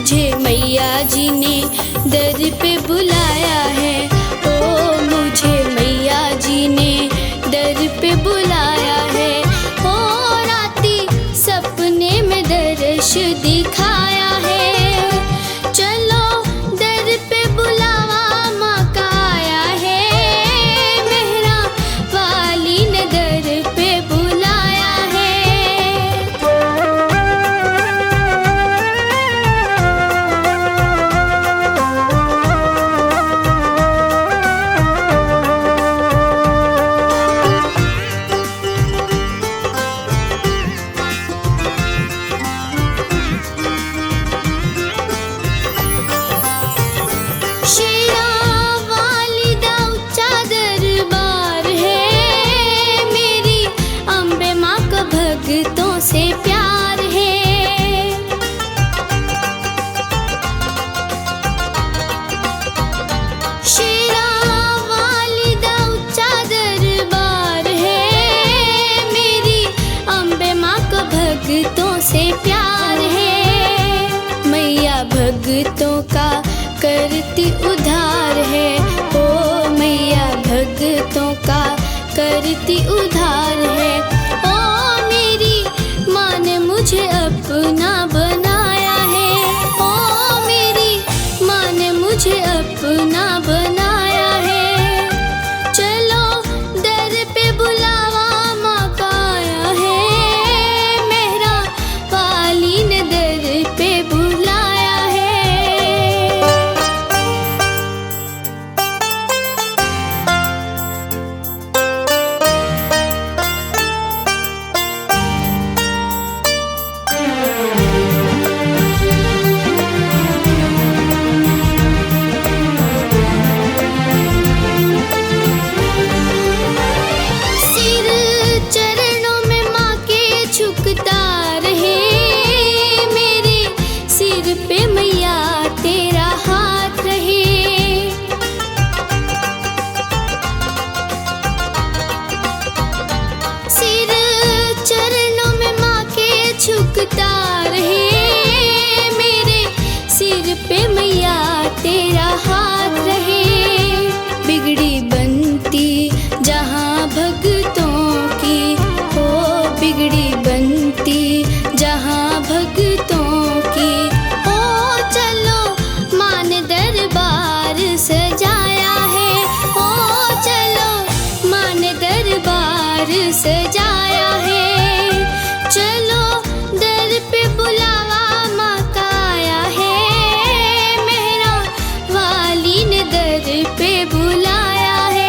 मुझे मैया जी ने दर पे बुलाया है। ओ मुझे मैया जी ने दर पे बुलाया है। ओ राती सपने में दर्श दिखाया है। चलो दर पे बुलावा माँ का आया है। मेहरा वाली ने दर पे बुलाया है। शेरा वाली दा ऊंचा दरबार है। मेरी अम्बे माँ का भक्तों से प्यार है। शेरा वाली दा ऊंचा दरबार है। मेरी अम्बे माँ का भक्तों से प्यार है। मैया भक्तों का करती उधार है। ओ मैया भक्तों का करती उधार है। ओ मेरी माँ ने मुझे अपना बनाया है। ओ मेरी माँ ने मुझे अपना बनाया है। चलो दर पे बुलावा माँ का आया है। मेहरा वाली ने दर पे बुलाया है। सिर चरणों में माँ के झुकता रहे। मेरे सिर पे मैया तेरा हाथ रहे। सिर चरणों में माँ के झुकता रहे। मेरे सिर पे मैया तेरा हाथ रहे। बिगड़ी बनती जहाँ भक्तों की, हो बिगड़ी बनती जहाँ भक्तों की। ओ चलो माँ ने दरबार सजाया है। ओ चलो माँ ने दरबार सजाया है। चलो दर पे बुलावा माँ का आया है। मेहरा वाली ने दर पे बुलाया है।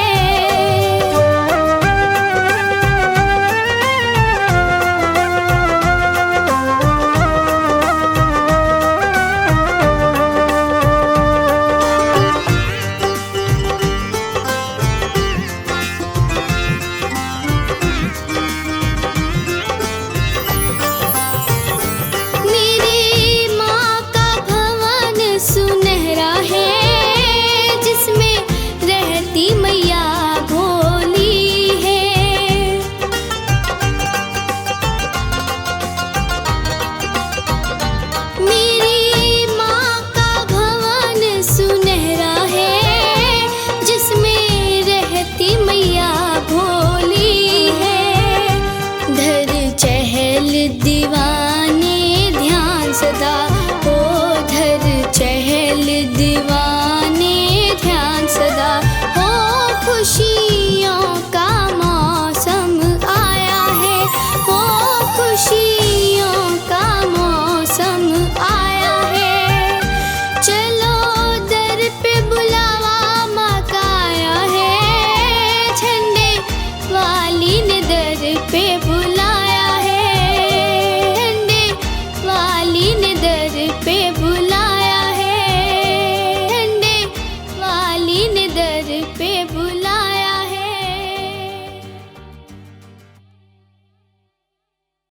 मेरी माँ का भवन सुनहरा है। जिसमें रहती मैया भोली है। मेरी माँ का भवन सुनहरा है। जिसमें रहती मैया भोली है। धर चहल दीवाने ध्यान सदा। ओ धर चहल दीवाने ध्यान सदा। हो खुशी